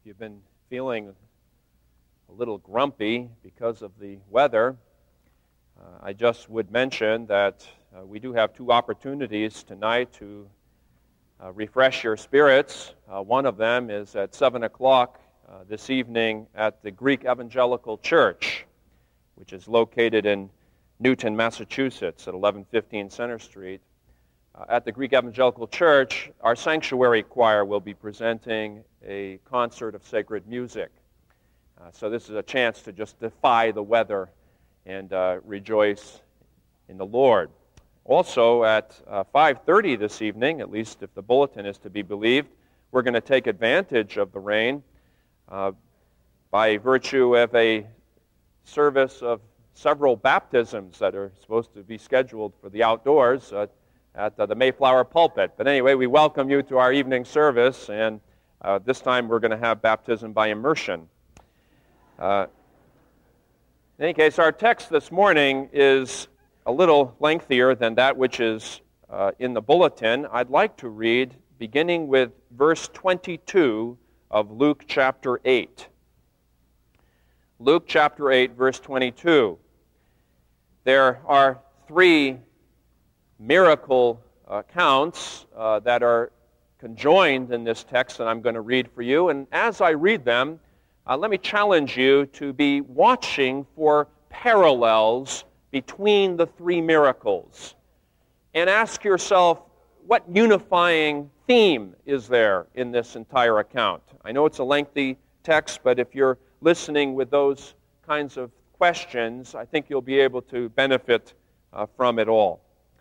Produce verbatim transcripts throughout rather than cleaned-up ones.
If you've been feeling a little grumpy because of the weather, uh, I just would mention that uh, we do have two opportunities tonight to uh, refresh your spirits. Uh, one of them is at seven o'clock uh, this evening at the Greek Evangelical Church, which is located in Newton, Massachusetts at eleven fifteen Center Street. Uh, at the Greek Evangelical Church, our sanctuary choir will be presenting a concert of sacred music. Uh, so this is a chance to just defy the weather and uh, rejoice in the Lord. Also at uh, five thirty this evening, at least if the bulletin is to be believed, we're going to take advantage of the rain uh, by virtue of a service of several baptisms that are supposed to be scheduled for the outdoors uh, at uh, the Mayflower pulpit. But anyway, we welcome you to our evening service, and uh, this time we're going to have baptism by immersion. Uh, in any case, our text this morning is a little lengthier than that which is uh, in the bulletin. I'd like to read beginning with verse twenty-two of Luke chapter eight. Luke chapter eight, verse twenty-two. There are three miracle accounts uh, that are conjoined in this text that I'm going to read for you. And as I read them, uh, let me challenge you to be watching for parallels between the three miracles. And ask yourself, what unifying theme is there in this entire account? I know it's a lengthy text, but if you're listening with those kinds of questions, I think you'll be able to benefit uh, from it all.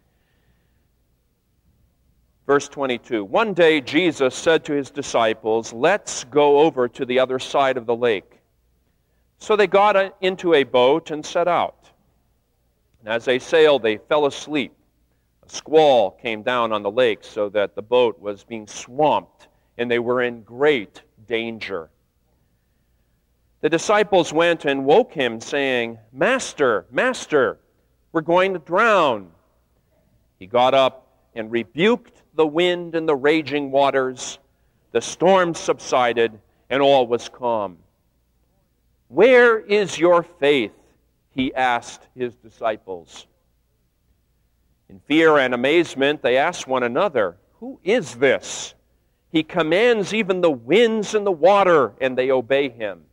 Verse twenty-two, one day Jesus said to his disciples, "Let's go over to the other side of the lake." So they got into a boat and set out. And as they sailed, they fell asleep. A squall came down on the lake so that the boat was being swamped, and they were in great danger. The disciples went and woke him, saying, "Master, Master, we're going to drown." He got up and rebuked the wind and the raging waters. The storm subsided, and all was calm. "Where is your faith?" he asked his disciples. In fear and amazement, they asked one another, "Who is this? He commands even the winds and the water, and they obey him."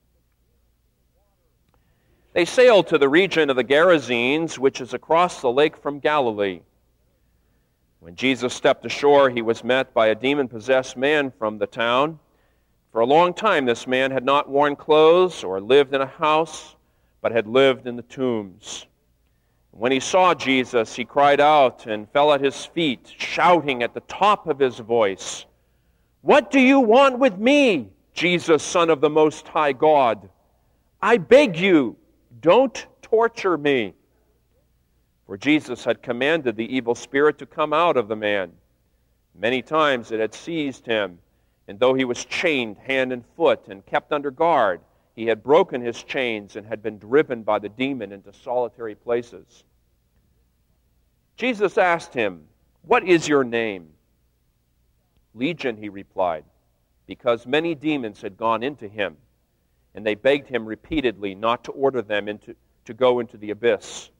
They sailed to the region of the Gerasenes, which is across the lake from Galilee. When Jesus stepped ashore, he was met by a demon-possessed man from the town. For a long time, this man had not worn clothes or lived in a house, but had lived in the tombs. When he saw Jesus, he cried out and fell at his feet, shouting at the top of his voice, "What do you want with me, Jesus, Son of the Most High God? I beg you, don't torture me." For Jesus had commanded the evil spirit to come out of the man. Many times it had seized him, and though he was chained hand and foot and kept under guard, he had broken his chains and had been driven by the demon into solitary places. Jesus asked him, "What is your name?" "Legion," he replied, because many demons had gone into him, and they begged him repeatedly not to order them into, to go into the abyss.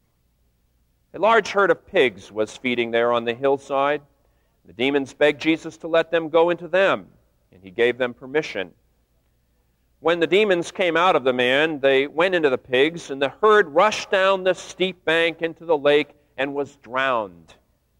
A large herd of pigs was feeding there on the hillside. The demons begged Jesus to let them go into them, and he gave them permission. When the demons came out of the man, they went into the pigs, and the herd rushed down the steep bank into the lake and was drowned.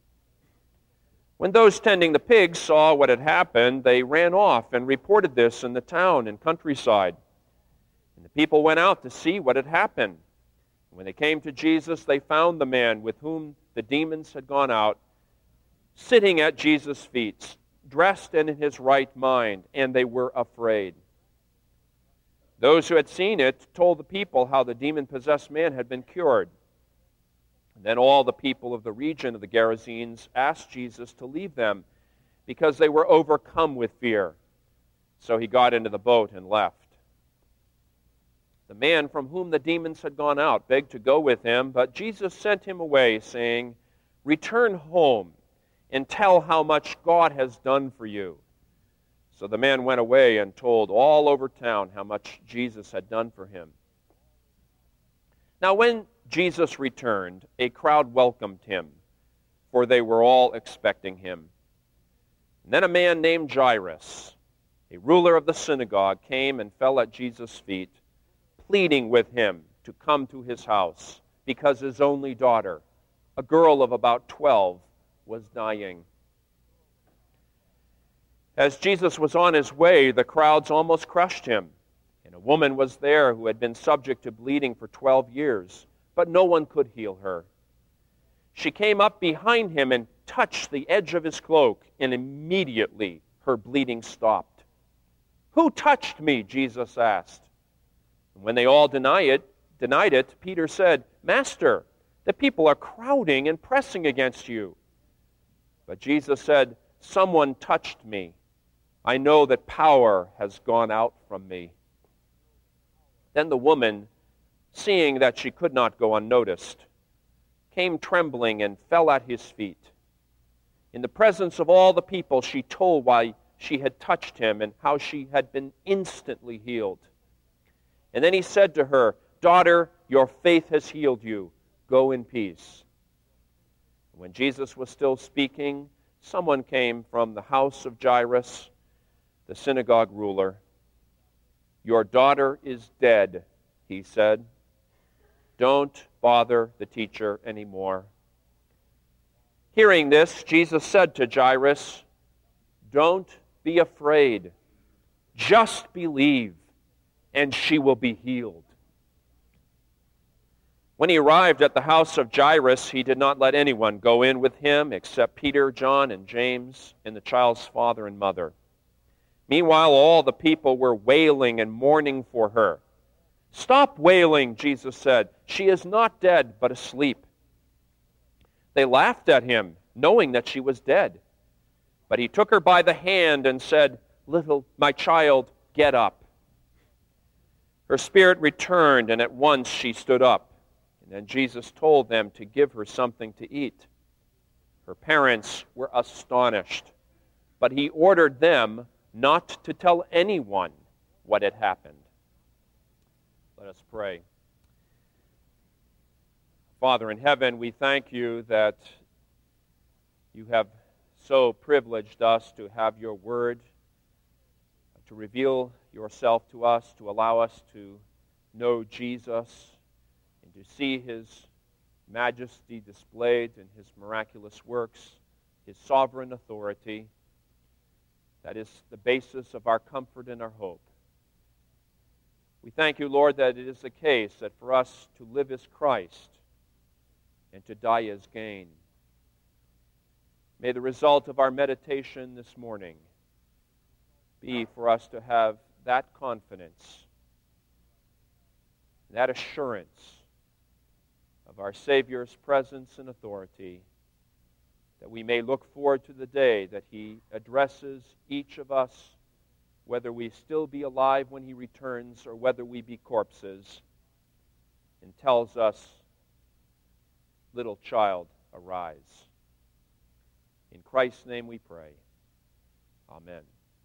When those tending the pigs saw what had happened, they ran off and reported this in the town and countryside. And the people went out to see what had happened. When they came to Jesus, they found the man with whom the demons had gone out, sitting at Jesus' feet, dressed and in his right mind, and they were afraid. Those who had seen it told the people how the demon-possessed man had been cured. And then all the people of the region of the Gerasenes asked Jesus to leave them, because they were overcome with fear. So he got into the boat and left. The man from whom the demons had gone out begged to go with him, but Jesus sent him away, saying, "Return home and tell how much God has done for you." So the man went away and told all over town how much Jesus had done for him. Now when Jesus returned, a crowd welcomed him, for they were all expecting him. And then a man named Jairus, a ruler of the synagogue, came and fell at Jesus' feet, pleading with him to come to his house, because his only daughter, a girl of about twelve, was dying. As Jesus was on his way, the crowds almost crushed him. And a woman was there who had been subject to bleeding for twelve years, but no one could heal her. She came up behind him and touched the edge of his cloak, and immediately her bleeding stopped. "Who touched me?" Jesus asked. And when they all deny it, denied it, Peter said, "Master, the people are crowding and pressing against you." But Jesus said, "Someone touched me. I know that power has gone out from me." Then the woman, seeing that she could not go unnoticed, came trembling and fell at his feet. In the presence of all the people, she told why she had touched him and how she had been instantly healed. And then he said to her, "Daughter, your faith has healed you. Go in peace." When Jesus was still speaking, someone came from the house of Jairus, the synagogue ruler. "Your daughter is dead," he said. "Don't bother the teacher anymore." Hearing this, Jesus said to Jairus, "Don't be afraid. Just believe, and she will be healed." When he arrived at the house of Jairus, he did not let anyone go in with him except Peter, John, and James, and the child's father and mother. Meanwhile, all the people were wailing and mourning for her. "Stop wailing," Jesus said. "She is not dead, but asleep." They laughed at him, knowing that she was dead. But he took her by the hand and said, "Little, my child, get up." Her spirit returned, and at once she stood up. And then Jesus told them to give her something to eat. Her parents were astonished, but he ordered them not to tell anyone what had happened. Let us pray. Father in heaven, we thank you that you have so privileged us to have your word, to reveal yourself to us, to allow us to know Jesus, and to see his majesty displayed in his miraculous works, his sovereign authority. That is the basis of our comfort and our hope. We thank you, Lord, that it is the case that for us to live as Christ and to die as gain. May the result of our meditation this morning be for us to have that confidence, that assurance of our Savior's presence and authority, that we may look forward to the day that he addresses each of us, whether we still be alive when he returns or whether we be corpses, and tells us, "Little child, arise." In Christ's name we pray. Amen.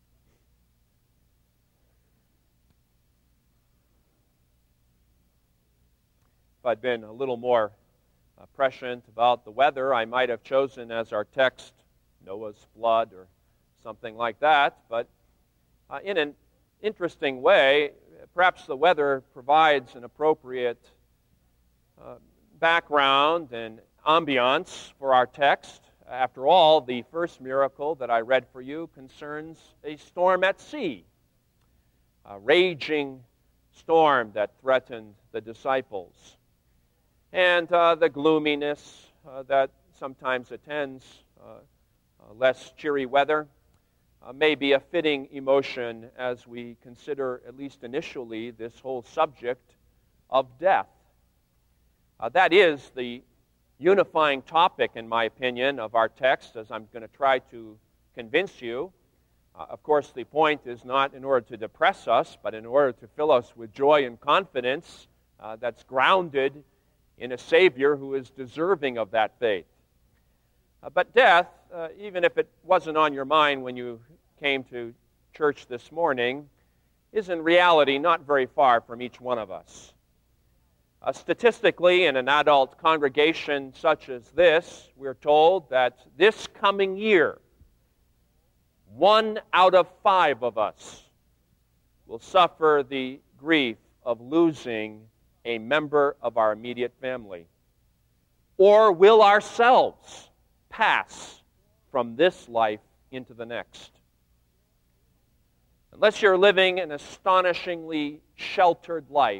If I'd been a little more uh, prescient about the weather, I might have chosen as our text Noah's flood or something like that. But uh, in an interesting way, perhaps the weather provides an appropriate uh, background and ambiance for our text. After all, the first miracle that I read for you concerns a storm at sea, a raging storm that threatened the disciples. And uh, the gloominess uh, that sometimes attends uh, uh, less cheery weather uh, may be a fitting emotion as we consider, at least initially, this whole subject of death. Uh, that is the unifying topic, in my opinion, of our text, as I'm going to try to convince you. Uh, of course, the point is not in order to depress us, but in order to fill us with joy and confidence uh, that's grounded in a Savior who is deserving of that faith. Uh, but death, uh, even if it wasn't on your mind when you came to church this morning is in reality not very far from each one of us. Uh, statistically, in an adult congregation such as this, we're told that this coming year, one out of five of us will suffer the grief of losing a member of our immediate family, or will ourselves pass from this life into the next. Unless you're living an astonishingly sheltered life,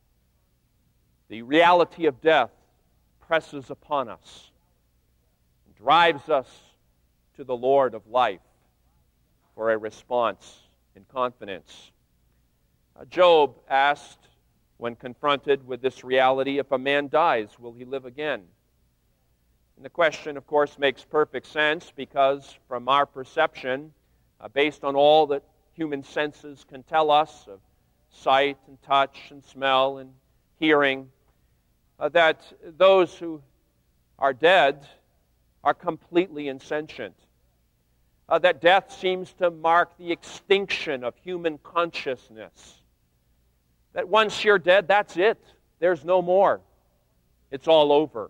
the reality of death presses upon us and drives us to the Lord of life for a response in confidence. Uh, Job asked, when confronted with this reality, if a man dies, will he live again? And the question, of course, makes perfect sense because from our perception, uh, based on all that human senses can tell us of sight and touch and smell and hearing, uh, that those who are dead are completely insentient. Uh, that death seems to mark the extinction of human consciousness. That once you're dead, that's it. There's no more. It's all over.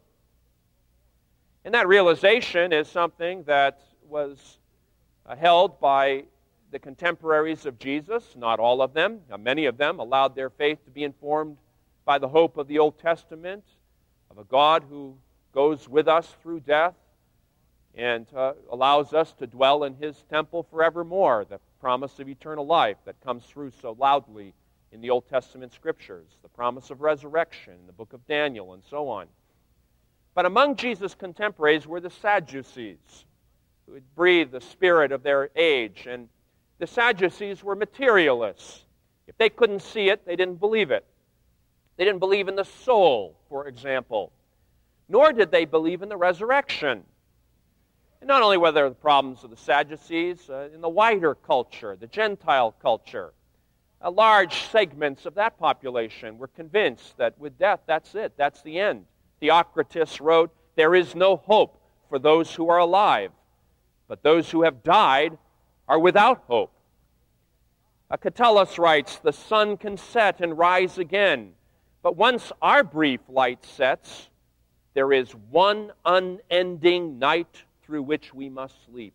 And that realization is something that was uh, held by the contemporaries of Jesus, not all of them. Now, many of them allowed their faith to be informed by the hope of the Old Testament, of a God who goes with us through death and uh, allows us to dwell in His temple forevermore, the promise of eternal life that comes through so loudly in the Old Testament Scriptures, the promise of resurrection in the book of Daniel, and so on. But among Jesus' contemporaries were the Sadducees, who had breathed the spirit of their age. And the Sadducees were materialists. If they couldn't see it, they didn't believe it. They didn't believe in the soul, for example. Nor did they believe in the resurrection. And not only were there the problems of the Sadducees, uh, in the wider culture, the Gentile culture, uh, large segments of that population were convinced that with death, that's it, that's the end. Theocritus wrote, "There is no hope for those who are alive, but those who have died are without hope." Uh, Catullus writes, "The sun can set and rise again, but once our brief light sets, there is one unending night through which we must sleep."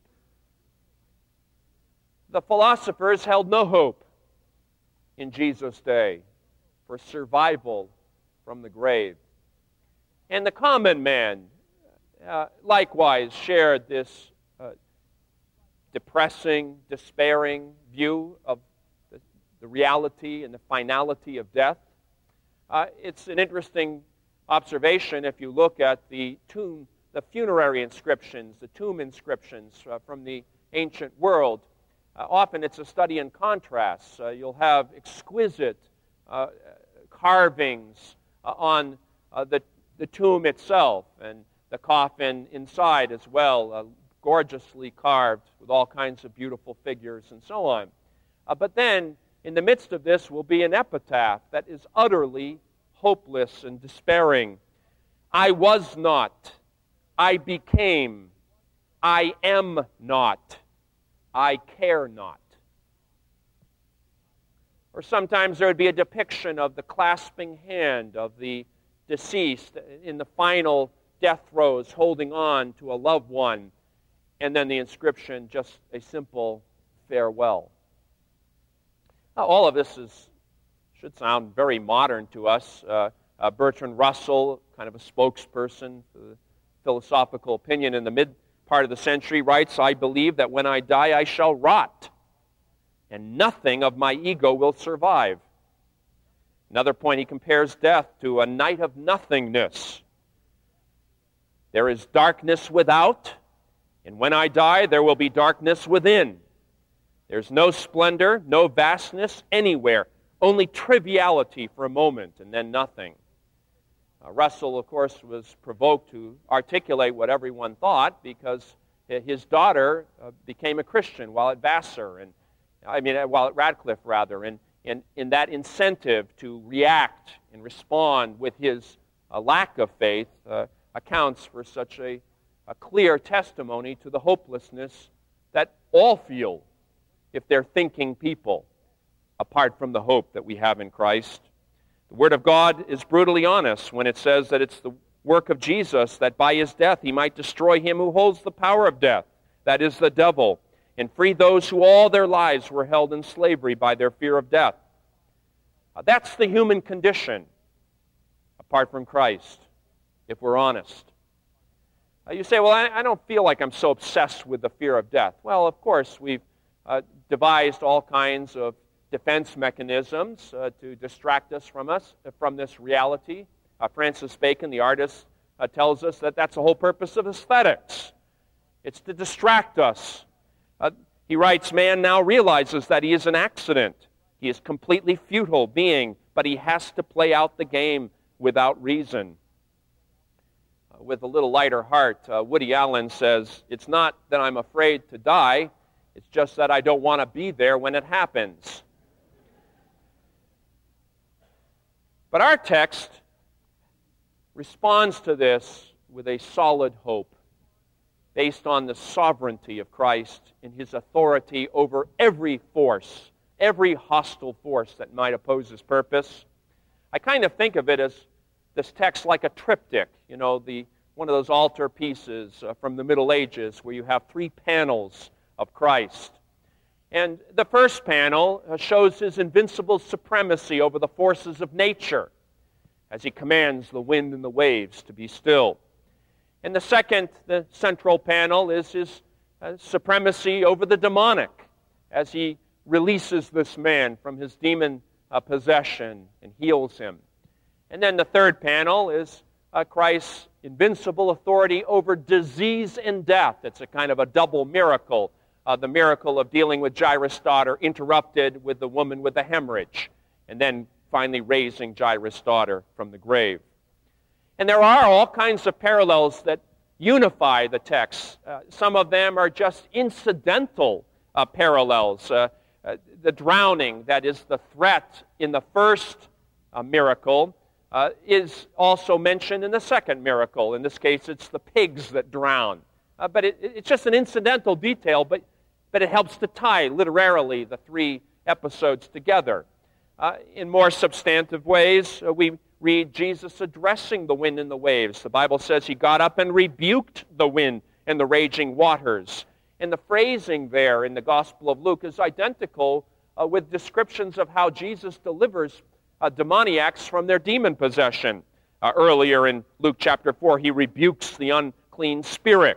The philosophers held no hope in Jesus' day for survival from the grave. And the common man uh, likewise shared this uh, depressing, despairing view of the, the reality and the finality of death. Uh, it's an interesting observation if you look at the tomb, the funerary inscriptions, the tomb inscriptions uh, from the ancient world. Uh, often it's a study in contrasts. Uh, you'll have exquisite uh, carvings uh, on uh, the, the tomb itself and the coffin inside as well, uh, gorgeously carved with all kinds of beautiful figures and so on. Uh, but then, in the midst of this will be an epitaph that is utterly hopeless and despairing. "I was not. I became. I am not. I care not." Or sometimes there would be a depiction of the clasping hand of the deceased in the final death throes, holding on to a loved one, and then the inscription, just a simple farewell. Now, all of this is should sound very modern to us. Uh, uh, Bertrand Russell, kind of a spokesperson for the philosophical opinion in the mid part of the century, writes, "I believe that when I die I shall rot, and nothing of my ego will survive." Another point, he compares death to a night of nothingness. "There is darkness without, and when I die there will be darkness within. There's no splendor, no vastness anywhere, only triviality for a moment, and then nothing." Uh, Russell, of course, was provoked to articulate what everyone thought because his daughter uh, became a Christian while at Vassar, and I mean, while at Radcliffe, rather, and in, in that incentive to react and respond with his uh, lack of faith uh, accounts for such a, a clear testimony to the hopelessness that all feel if they're thinking people, apart from the hope that we have in Christ. The Word of God is brutally honest when it says that it's the work of Jesus that by his death he might destroy him who holds the power of death, that is the devil, and free those who all their lives were held in slavery by their fear of death. Uh, that's the human condition, apart from Christ, if we're honest. Uh, you say, well, I, I don't feel like I'm so obsessed with the fear of death. Well, of course, we've uh, devised all kinds of defense mechanisms uh, to distract us from us, from this reality. Uh, Francis Bacon, the artist, uh, tells us that that's the whole purpose of aesthetics. It's to distract us. Uh, he writes, man now realizes that he is an accident. He is completely futile being, but he has to play out the game without reason. Uh, with a little lighter heart, uh, Woody Allen says, it's not that I'm afraid to die, it's just that I don't want to be there when it happens. But our text responds to this with a solid hope based on the sovereignty of Christ and his authority over every force, every hostile force that might oppose his purpose. I kind of think of it as this text like a triptych, you know, the one of those altar pieces uh, from the Middle Ages where you have three panels of Christ. And the first panel uh, shows his invincible supremacy over the forces of nature as he commands the wind and the waves to be still. And the second, the central panel, is his uh, supremacy over the demonic as he releases this man from his demon uh, possession and heals him. And then the third panel is uh, Christ's invincible authority over disease and death. It's a kind of a double miracle. Uh, the miracle of dealing with Jairus' daughter interrupted with the woman with the hemorrhage, and then finally raising Jairus' daughter from the grave. And there are all kinds of parallels that unify the text. Uh, some of them are just incidental uh, parallels. Uh, uh, the drowning, that is the threat in the first uh, miracle, uh, is also mentioned in the second miracle. In this case, it's the pigs that drown. Uh, but it, it's just an incidental detail, but, but it helps to tie literarily the three episodes together. Uh, in more substantive ways, uh, we read Jesus addressing the wind and the waves. The Bible says he got up and rebuked the wind and the raging waters. And the phrasing there in the Gospel of Luke is identical uh, with descriptions of how Jesus delivers uh, demoniacs from their demon possession. Uh, earlier in Luke chapter four, he rebukes the unclean spirit.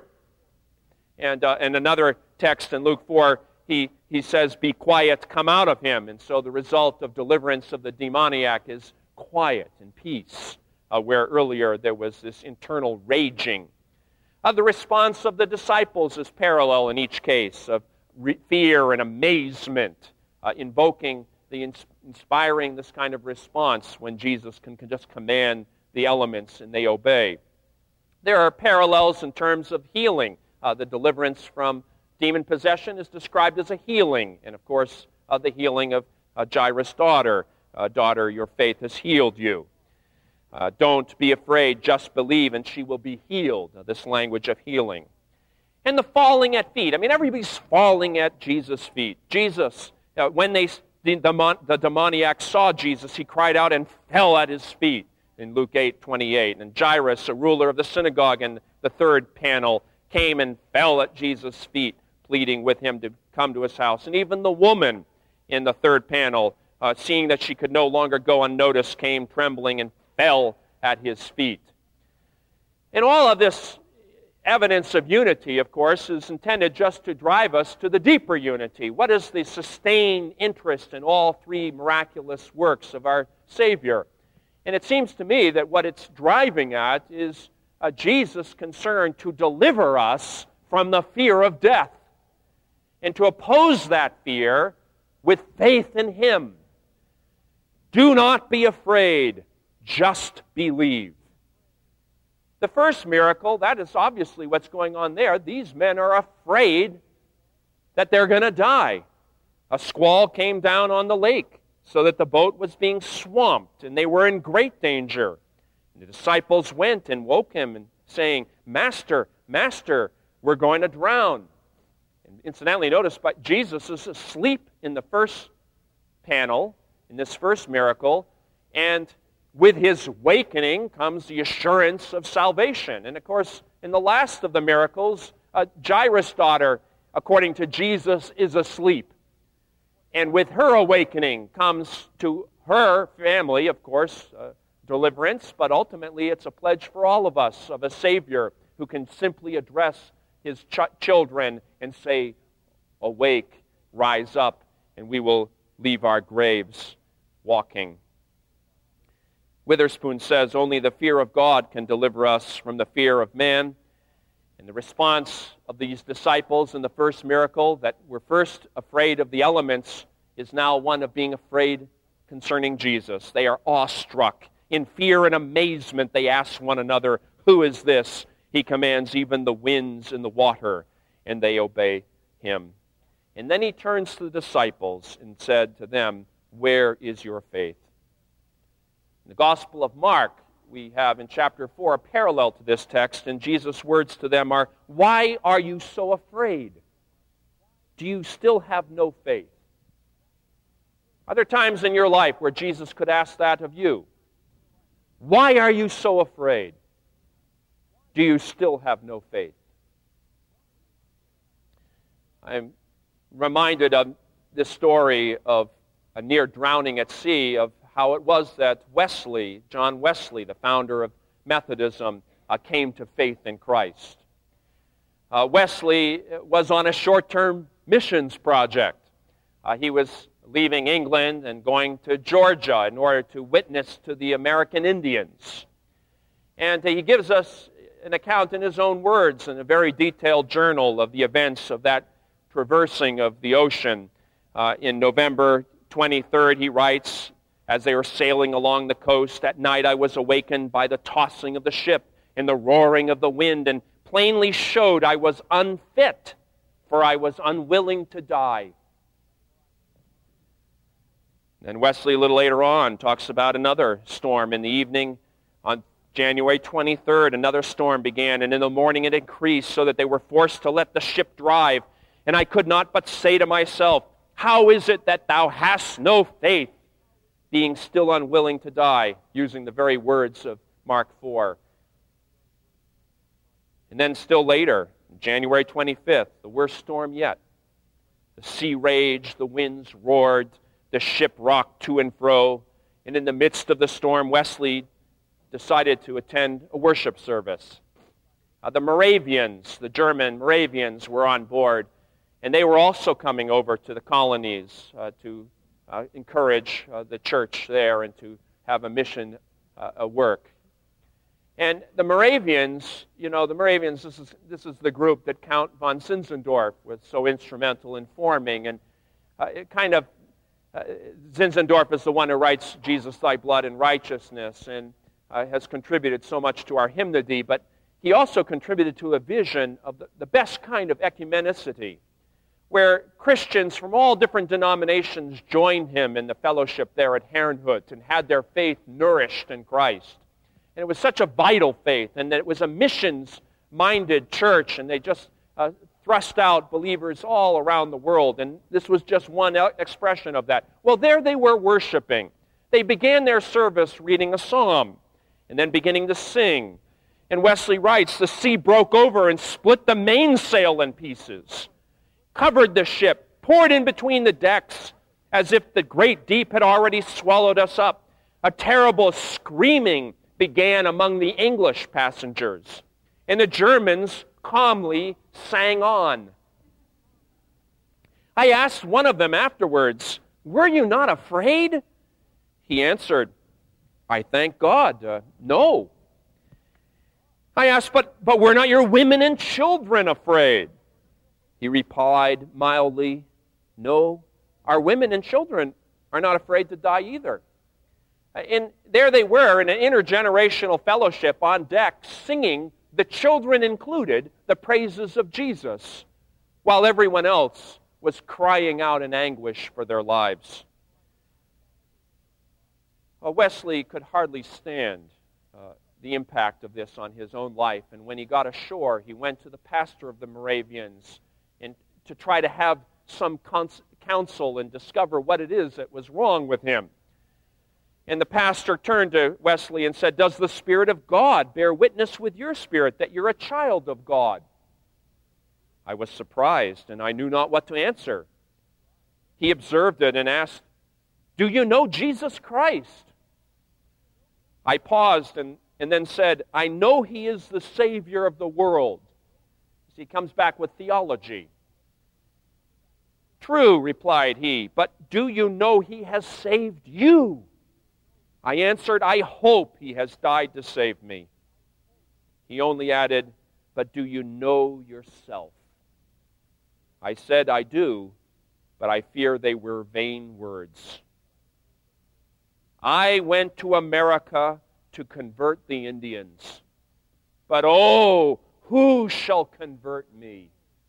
And uh, in another text in Luke four, he, he says, be quiet, come out of him. And so the result of deliverance of the demoniac is quiet and peace, uh, where earlier there was this internal raging. Uh, the response of the disciples is parallel in each case, of re- fear and amazement, uh, invoking, the ins- inspiring this kind of response when Jesus can, can just command the elements and they obey. There are parallels in terms of healing. Uh, the deliverance from demon possession is described as a healing, and of course, uh, the healing of uh, Jairus' daughter. Uh, daughter, your faith has healed you. Uh, don't be afraid, just believe, and she will be healed. Uh, this language of healing. And the falling at feet. I mean, everybody's falling at Jesus' feet. Jesus, uh, when they the, demon, the demoniac saw Jesus, he cried out and fell at his feet in Luke eight twenty-eight. And Jairus, a ruler of the synagogue, in the third panel, came and fell at Jesus' feet, pleading with him to come to his house. And even the woman in the third panel, Uh, seeing that she could no longer go unnoticed, came trembling and fell at his feet. And all of this evidence of unity, of course, is intended just to drive us to the deeper unity. What is the sustained interest in all three miraculous works of our Savior? And it seems to me that what it's driving at is uh, Jesus' concern to deliver us from the fear of death and to oppose that fear with faith in Him. Do not be afraid, just believe. The first miracle, that is obviously what's going on there. These men are afraid that they're going to die. A squall came down on the lake so that the boat was being swamped, and they were in great danger. And the disciples went and woke him, and saying, Master, Master, we're going to drown. And incidentally, notice but Jesus is asleep in the first panel, in this first miracle, and with his awakening comes the assurance of salvation. And of course, in the last of the miracles, uh, Jairus' daughter, according to Jesus, is asleep. And with her awakening comes to her family, of course, uh, deliverance, but ultimately it's a pledge for all of us of a Savior who can simply address his ch- children and say, "Awake, rise up, and we will leave our graves walking." Witherspoon says, "Only the fear of God can deliver us from the fear of man." And the response of these disciples in the first miracle, that were first afraid of the elements, is now one of being afraid concerning Jesus. They are awestruck. In fear and amazement, they ask one another, "Who is this? He commands even the winds and the water, and they obey him." And then he turns to the disciples and said to them, "Where is your faith?" In the Gospel of Mark, we have in chapter four a parallel to this text, and Jesus' words to them are, "Why are you so afraid? Do you still have no faith?" Are there times in your life where Jesus could ask that of you? Why are you so afraid? Do you still have no faith? I'm reminded of this story of a near drowning at sea, of how it was that Wesley, John Wesley, the founder of Methodism, uh, came to faith in Christ. Uh, Wesley was on a short-term missions project. Uh, he was leaving England and going to Georgia in order to witness to the American Indians. And he gives us an account in his own words in a very detailed journal of the events of that traversing of the ocean. Uh, in November twenty-third, he writes, "As they were sailing along the coast, at night I was awakened by the tossing of the ship and the roaring of the wind, and plainly showed I was unfit, for I was unwilling to die." And Wesley, a little later on, talks about another storm in the evening. On January twenty-third, another storm began, and in the morning it increased, so that they were forced to let the ship drive. And I could not but say to myself, "How is it that thou hast no faith, being still unwilling to die?" Using the very words of Mark four. And then still later, January twenty-fifth, the worst storm yet. The sea raged, the winds roared, the ship rocked to and fro, and in the midst of the storm, Wesley decided to attend a worship service. Uh, the Moravians, the German Moravians, were on board, and they were also coming over to the colonies uh, to uh, encourage uh, the church there and to have a mission uh, a work. And the Moravians, you know, the Moravians, this is, this is the group that Count von Zinzendorf was so instrumental in forming, and uh, it kind of, uh, Zinzendorf is the one who writes Jesus, Thy Blood and Righteousness, and uh, has contributed so much to our hymnody, but he also contributed to a vision of the, the best kind of ecumenicity, where Christians from all different denominations joined him in the fellowship there at Herrnhut and had their faith nourished in Christ. And it was such a vital faith, and that it was a missions-minded church, and they just uh, thrust out believers all around the world, and this was just one expression of that. Well, there they were worshiping. They began their service reading a psalm, and then beginning to sing. And Wesley writes, "The sea broke over and split the mainsail in pieces, covered the ship, poured in between the decks, as if the great deep had already swallowed us up. A terrible screaming began among the English passengers, and the Germans calmly sang on. I asked one of them afterwards, 'Were you not afraid?' He answered, 'I thank God, uh, no.' I asked, but, but were not your women and children afraid?" He replied mildly, "No, our women and children are not afraid to die either." And there they were in an intergenerational fellowship on deck, singing, the children included, the praises of Jesus, while everyone else was crying out in anguish for their lives. Well, Wesley could hardly stand uh, the impact of this on his own life, and when he got ashore, he went to the pastor of the Moravians and to try to have some cons- counsel and discover what it is that was wrong with him. And the pastor turned to Wesley and said, "Does the Spirit of God bear witness with your spirit that you're a child of God?" I was surprised, and I knew not what to answer. He observed it and asked, "Do you know Jesus Christ?" I paused and, and then said, "I know He is the Savior of the world." He comes back with theology. "True," replied he, "but do you know He has saved you?" I answered, "I hope He has died to save me." He only added, "But do you know yourself?" I said, "I do, but I fear they were vain words." I went to America to convert the Indians, but oh, who shall convert me?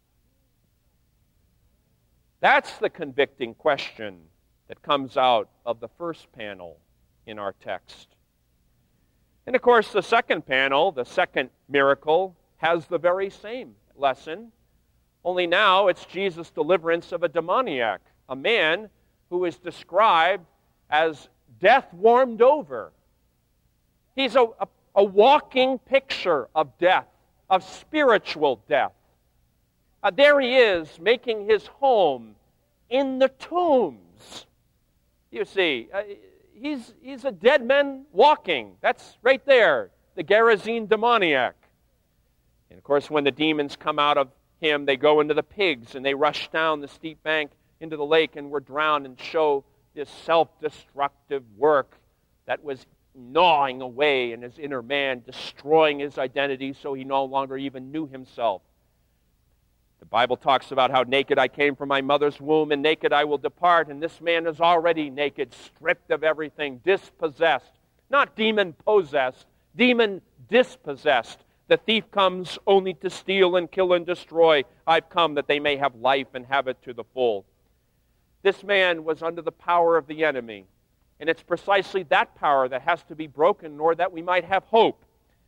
That's the convicting question that comes out of the first panel in our text. And of course, the second panel, the second miracle, has the very same lesson. Only now it's Jesus' deliverance of a demoniac, a man who is described as death warmed over. He's a, a, a walking picture of death, of spiritual death. Uh, there he is, making his home in the tombs. You see, uh, he's, he's a dead man walking. That's right there, the Gerasene demoniac. And of course, when the demons come out of him, they go into the pigs, and they rush down the steep bank into the lake and were drowned, and show this self-destructive work that was gnawing away in his inner man, destroying his identity so he no longer even knew himself. The Bible talks about how naked I came from my mother's womb, and naked I will depart, and this man is already naked, stripped of everything, dispossessed, not demon-possessed, demon-dispossessed. The thief comes only to steal and kill and destroy. I've come that they may have life and have it to the full. This man was under the power of the enemy. And it's precisely that power that has to be broken in order that we might have hope.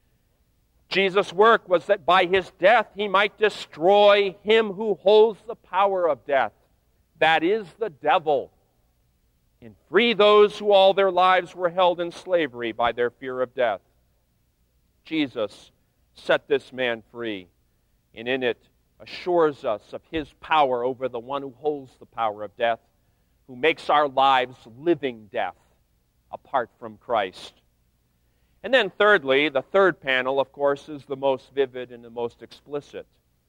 Jesus' work was that by His death He might destroy him who holds the power of death. That is the devil. And free those who all their lives were held in slavery by their fear of death. Jesus set this man free, and in it assures us of His power over the one who holds the power of death, who makes our lives living death apart from Christ. And then thirdly, the third panel, of course, is the most vivid and the most explicit.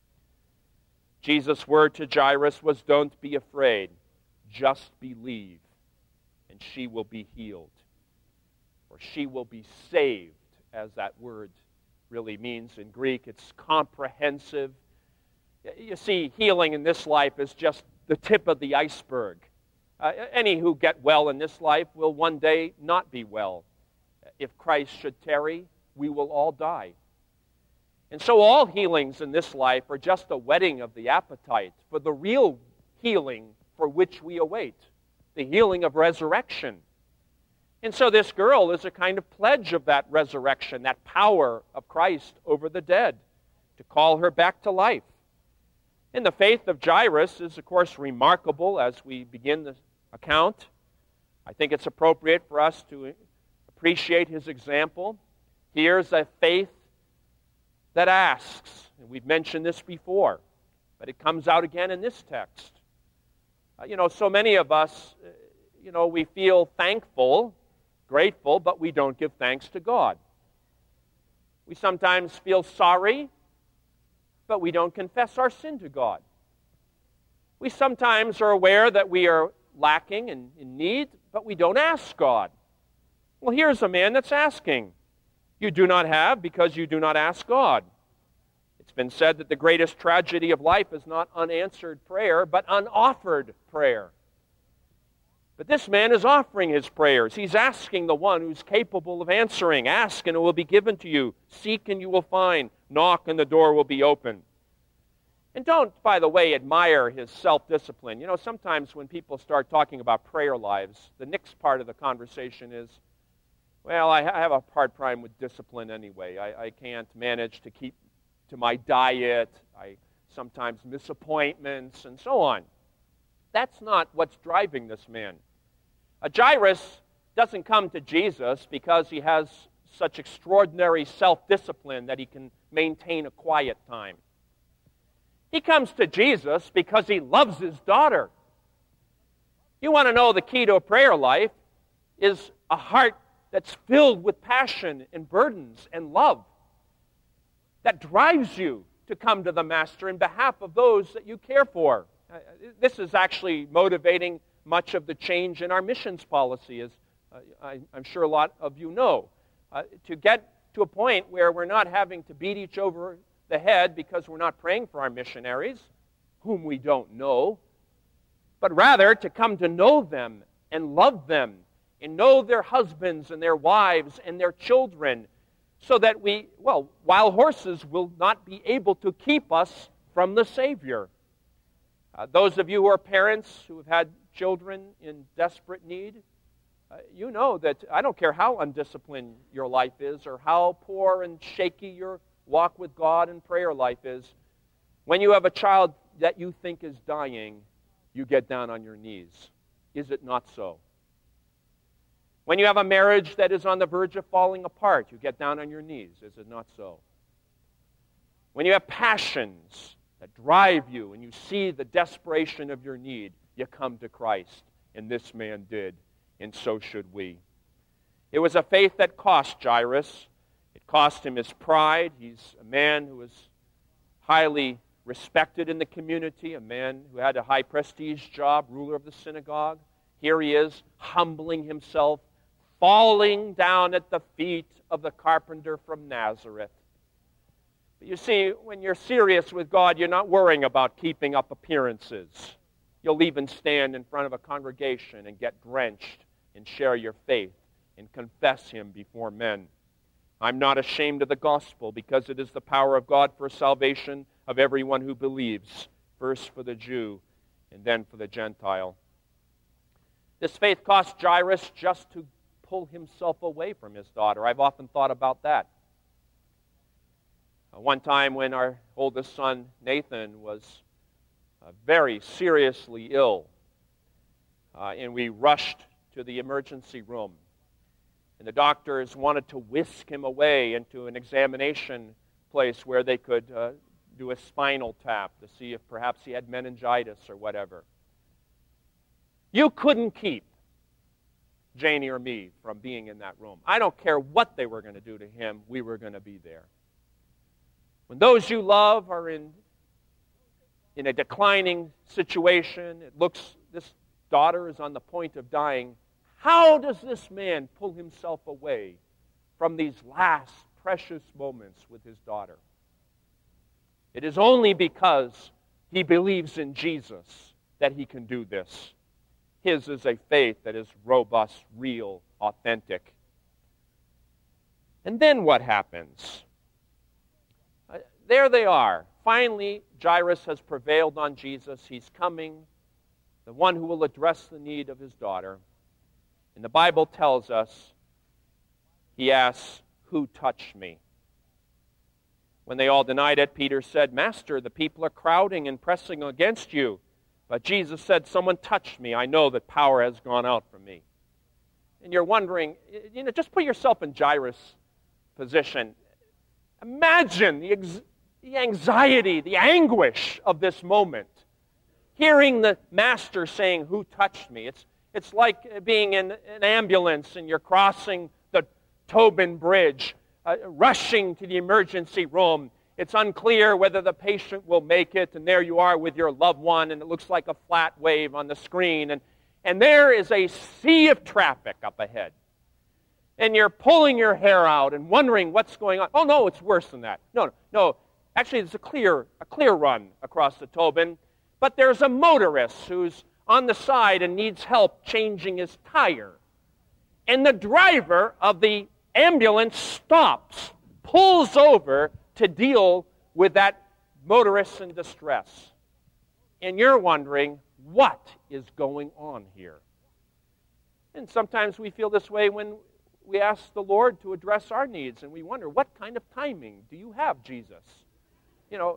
Jesus' word to Jairus was, "Don't be afraid, just believe, and she will be healed." Or she will be saved, as that word really means in Greek. It's comprehensive. You see, healing in this life is just the tip of the iceberg. Uh, any who get well in this life will one day not be well. If Christ should tarry, we will all die. And so all healings in this life are just a whetting of the appetite for the real healing for which we await, the healing of resurrection. And so this girl is a kind of pledge of that resurrection, that power of Christ over the dead, to call her back to life. And the faith of Jairus is, of course, remarkable as we begin the account. I think it's appropriate for us to appreciate his example. Here's a faith that asks, and we've mentioned this before, but it comes out again in this text. Uh, you know, so many of us, uh, you know, we feel thankful, grateful, but we don't give thanks to God. We sometimes feel sorry, but we don't confess our sin to God. We sometimes are aware that we are lacking and in need, but we don't ask God. Well, here's a man that's asking. You do not have because you do not ask God. It's been said that the greatest tragedy of life is not unanswered prayer, but unoffered prayer. But this man is offering his prayers. He's asking the one who's capable of answering. Ask and it will be given to you. Seek and you will find. Knock and the door will be open. And don't, by the way, admire his self-discipline. You know, sometimes when people start talking about prayer lives, the next part of the conversation is, well, I have a hard time with discipline anyway. I, I can't manage to keep to my diet. I sometimes disappointments, and so on. That's not what's driving this man. Uh, Jairus doesn't come to Jesus because he has such extraordinary self-discipline that he can maintain a quiet time. He comes to Jesus because he loves his daughter. You want to know the key to a prayer life is a heart that's filled with passion and burdens and love that drives you to come to the Master in behalf of those that you care for. Uh, this is actually motivating much of the change in our missions policy, as uh, I, I'm sure a lot of you know. Uh, to get to a point where we're not having to beat each over the head because we're not praying for our missionaries, whom we don't know, but rather to come to know them and love them and know their husbands and their wives and their children, so that we, well, wild horses will not be able to keep us from the Savior. Uh, those of you who are parents who have had children in desperate need, uh, you know that I don't care how undisciplined your life is or how poor and shaky your walk with God and prayer life is, when you have a child that you think is dying, you get down on your knees. Is it not so? When you have a marriage that is on the verge of falling apart, you get down on your knees. Is it not so? When you have passions that drive you and you see the desperation of your need, you come to Christ. And this man did, and so should we. It was a faith that cost Jairus. It cost him his pride. He's a man who was highly respected in the community, a man who had a high prestige job, ruler of the synagogue. Here he is, humbling himself, falling down at the feet of the carpenter from Nazareth. But you see, when you're serious with God, you're not worrying about keeping up appearances. You'll even stand in front of a congregation and get drenched and share your faith and confess Him before men. I'm not ashamed of the gospel, because it is the power of God for salvation of everyone who believes, first for the Jew and then for the Gentile. This faith cost Jairus just to pull himself away from his daughter. I've often thought about that. Uh, one time when our oldest son, Nathan, was uh, very seriously ill, uh, and we rushed to the emergency room, and the doctors wanted to whisk him away into an examination place where they could uh, do a spinal tap to see if perhaps he had meningitis or whatever. You couldn't keep Janie or me from being in that room. I don't care what they were going to do to him, we were going to be there. When those you love are in, in a declining situation, it looks, this daughter is on the point of dying, how does this man pull himself away from these last precious moments with his daughter? It is only because he believes in Jesus that he can do this. His is a faith that is robust, real, authentic. And then what happens? Uh, there they are. Finally, Jairus has prevailed on Jesus. He's coming, the one who will address the need of his daughter. And the Bible tells us, he asks, "Who touched me?" When they all denied it, Peter said, "Master, the people are crowding and pressing against you." But Jesus said, "Someone touched me. I know that power has gone out from me." And you're wondering, you know, just put yourself in Jairus' position. Imagine the, ex- the anxiety, the anguish of this moment. Hearing the Master saying, "Who touched me?" It's, it's like being in an ambulance and you're crossing the Tobin Bridge, uh, rushing to the emergency room. It's unclear whether the patient will make it, and there you are with your loved one, and it looks like a flat wave on the screen, and, and there is a sea of traffic up ahead. And you're pulling your hair out and wondering what's going on. Oh, no, it's worse than that. No, no, no. Actually, it's a clear, a clear run across the Tobin, but there's a motorist who's on the side and needs help changing his tire. And the driver of the ambulance stops, pulls over to deal with that motorist in distress. And you're wondering, what is going on here? And sometimes we feel this way when we ask the Lord to address our needs, and we wonder, what kind of timing do you have, Jesus? You know,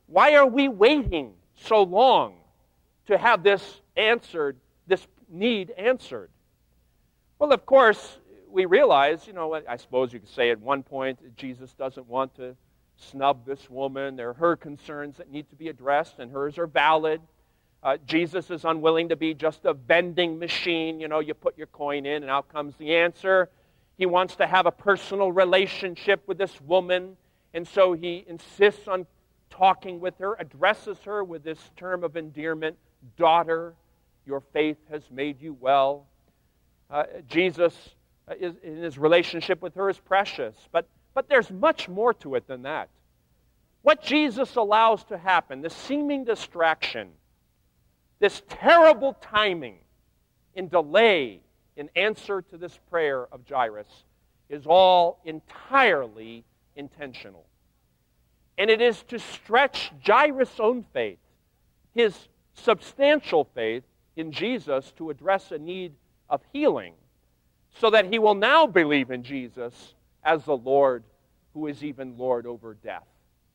Why are we waiting so long to have this answered, this need answered? Well, of course, we realize, you know, I suppose you could say at one point, Jesus doesn't want to snub this woman. They're her concerns that need to be addressed, and hers are valid. Uh, Jesus is unwilling to be just a vending machine. You know, you put your coin in, and out comes the answer. He wants to have a personal relationship with this woman, and so he insists on talking with her, addresses her with this term of endearment, daughter, your faith has made you well. Uh, Jesus, uh, is, in his relationship with her, is precious. But, but there's much more to it than that. What Jesus allows to happen, the seeming distraction, this terrible timing in delay in answer to this prayer of Jairus, is all entirely intentional. And it is to stretch Jairus' own faith, his substantial faith in Jesus, to address a need of healing, so that he will now believe in Jesus as the Lord who is even Lord over death,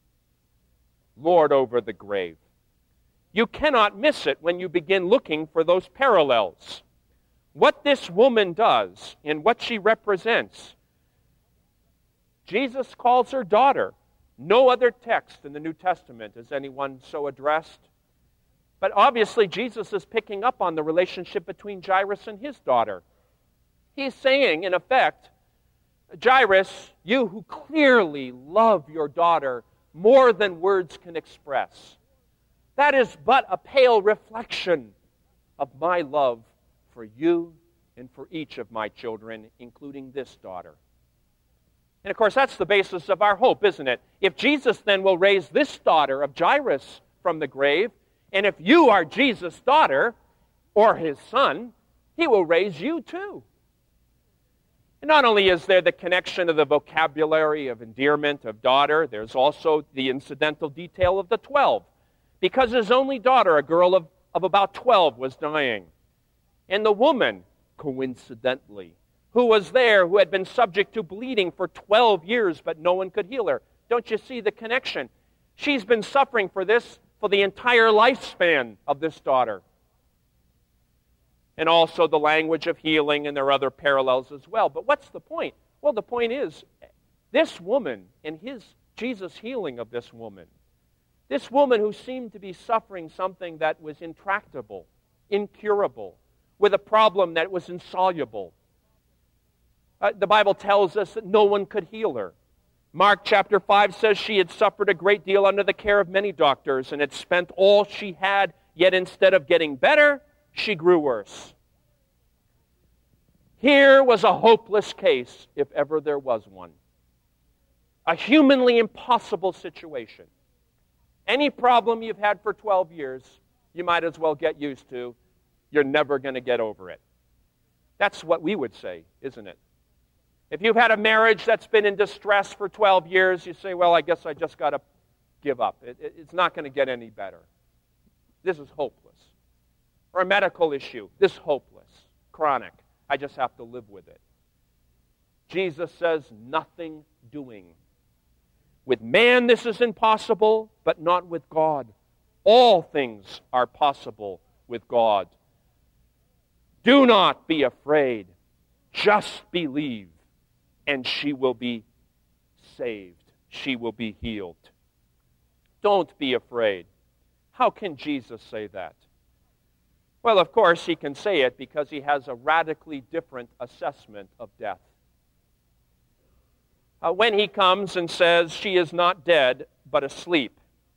Lord over the grave. You cannot miss it when you begin looking for those parallels. What this woman does and what she represents, Jesus calls her daughter. No other text in the New Testament is anyone so addressed. But obviously, Jesus is picking up on the relationship between Jairus and his daughter. He's saying, in effect, Jairus, you who clearly love your daughter more than words can express, that is but a pale reflection of my love for you and for each of my children, including this daughter. And of course, that's the basis of our hope, isn't it? If Jesus then will raise this daughter of Jairus from the grave, and if you are Jesus' daughter or his son, he will raise you too. And not only is there the connection of the vocabulary of endearment of daughter, there's also the incidental detail of the twelve. Because his only daughter, a girl of, of about twelve, was dying. And the woman, coincidentally, who was there, who had been subject to bleeding for twelve years, but no one could heal her. Don't you see the connection? She's been suffering for this for the entire lifespan of this daughter. And also the language of healing, and there are other parallels as well. But what's the point? Well, the point is, this woman and his Jesus' healing of this woman, this woman who seemed to be suffering something that was intractable, incurable, with a problem that was insoluble. Uh, the Bible tells us that no one could heal her. Mark chapter five says she had suffered a great deal under the care of many doctors and had spent all she had, yet instead of getting better, she grew worse. Here was a hopeless case, if ever there was one. A humanly impossible situation. Any problem you've had for twelve years, you might as well get used to. You're never going to get over it. That's what we would say, isn't it? If you've had a marriage that's been in distress for twelve years, you say, well, I guess I just got to give up. It, it, it's not going to get any better. This is hopeless. Or a medical issue, this is hopeless, chronic. I just have to live with it. Jesus says, nothing doing. With man this is impossible, but not with God. All things are possible with God. Do not be afraid. Just believe, and she will be saved. She will be healed. Don't be afraid. How can Jesus say that? Well, of course, he can say it because he has a radically different assessment of death. Uh, when he comes and says she is not dead, but asleep,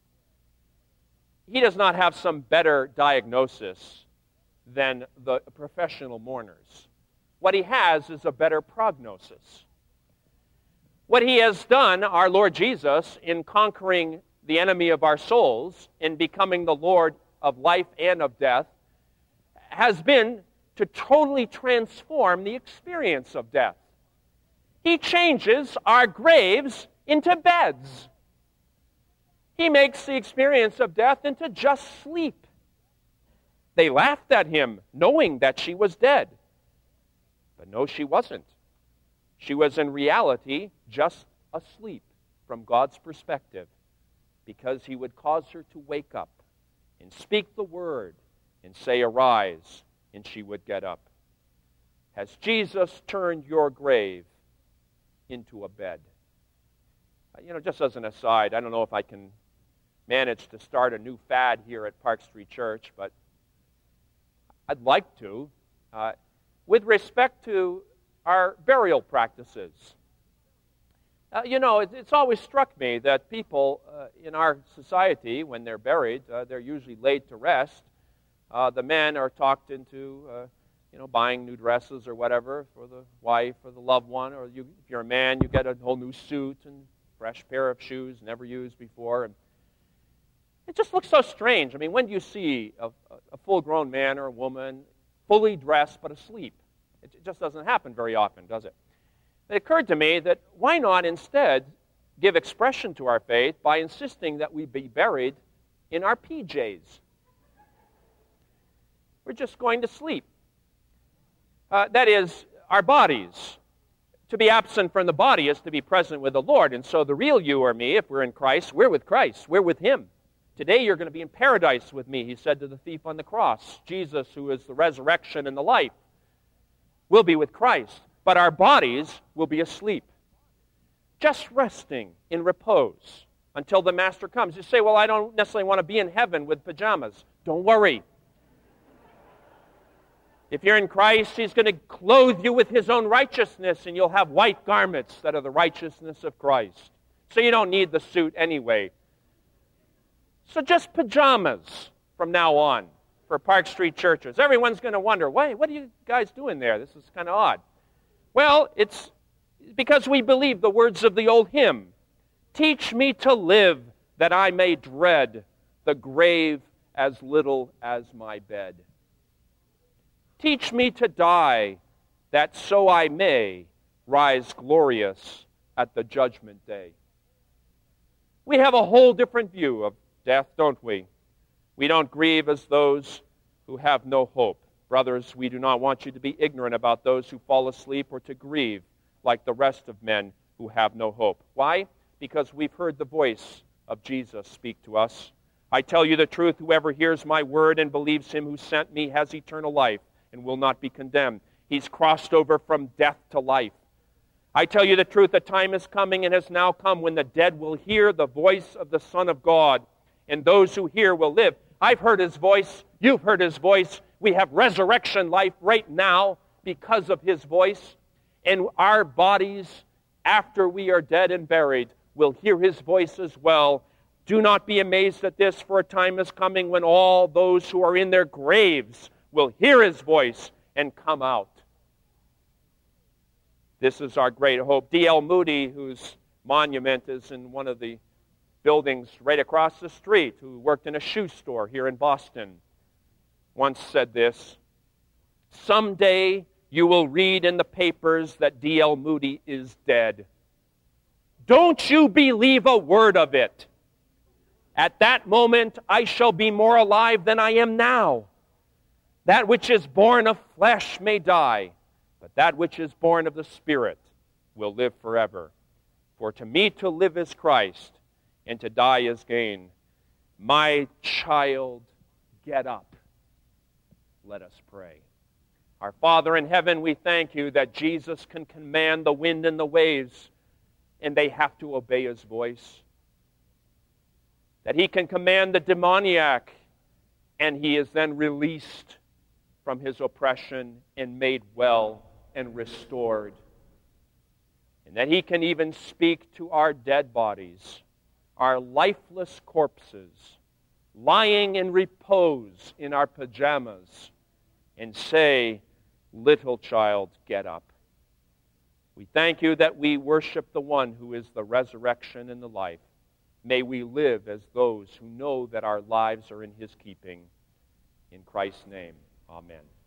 he does not have some better diagnosis than the professional mourners. What he has is a better prognosis. What he has done, our Lord Jesus, in conquering the enemy of our souls, in becoming the Lord of life and of death, has been to totally transform the experience of death. He changes our graves into beds. He makes the experience of death into just sleep. They laughed at him, knowing that she was dead. But no, she wasn't. She was in reality just asleep from God's perspective. because he would cause her to wake up and speak the word and say, "Arise," and she would get up. Has Jesus turned your grave into a bed? You know, just as an aside, I don't know if I can manage to start a new fad here at Park Street Church, but I'd like to. Uh, with respect to our burial practices. Uh, you know, it, it's always struck me that people uh, in our society, when they're buried, uh, they're usually laid to rest. Uh, the men are talked into, uh, you know, buying new dresses or whatever for the wife or the loved one. Or you, if you're a man, you get a whole new suit and fresh pair of shoes never used before. And it just looks so strange. I mean, when do you see a, a full-grown man or a woman fully dressed but asleep? It, it just doesn't happen very often, does it? It occurred to me that why not instead give expression to our faith by insisting that we be buried in our P Js? We're just going to sleep. Uh, that is, our bodies. To be absent from the body is to be present with the Lord. And so the real you or me, if we're in Christ, we're with Christ. We're with Him. Today you're going to be in paradise with me, He said to the thief on the cross. Jesus, who is the resurrection and the life, will be with Christ. But our bodies will be asleep, just resting in repose until the Master comes. You say, well, I don't necessarily want to be in heaven with pajamas. Don't worry. If you're in Christ, He's going to clothe you with His own righteousness, and you'll have white garments that are the righteousness of Christ. So you don't need the suit anyway. So just pajamas from now on for Park Street churches. Everyone's going to wonder, wait, what are you guys doing there? This is kind of odd. Well, it's because we believe the words of the old hymn. Teach me to live that I may dread the grave as little as my bed. Teach me to die, that so I may rise glorious at the judgment day. We have a whole different view of death, don't we? We don't grieve as those who have no hope. Brothers, we do not want you to be ignorant about those who fall asleep or to grieve like the rest of men who have no hope. Why? Because we've heard the voice of Jesus speak to us. I tell you the truth, whoever hears my word and believes Him who sent me has eternal life and will not be condemned. He's crossed over from death to life. I tell you the truth, the time is coming and has now come when the dead will hear the voice of the Son of God, and those who hear will live. I've heard His voice. You've heard His voice. We have resurrection life right now because of His voice. And our bodies, after we are dead and buried, will hear His voice as well. Do not be amazed at this, for a time is coming when all those who are in their graves will hear His voice and come out. This is our great hope. D L Moody, whose monument is in one of the buildings right across the street, who worked in a shoe store here in Boston, once said this: someday you will read in the papers that D L Moody is dead. Don't you believe a word of it. At that moment I shall be more alive than I am now. That which is born of flesh may die, but that which is born of the Spirit will live forever. For to me to live is Christ, and to die is gain. My child, get up. Let us pray. Our Father in heaven, we thank You that Jesus can command the wind and the waves, and they have to obey His voice. That He can command the demoniac, and he is then released from his oppression and made well and restored. And that He can even speak to our dead bodies, our lifeless corpses, lying in repose in our pajamas, and say, little child, get up. We thank You that we worship the one who is the resurrection and the life. May we live as those who know that our lives are in His keeping. In Christ's name, amen.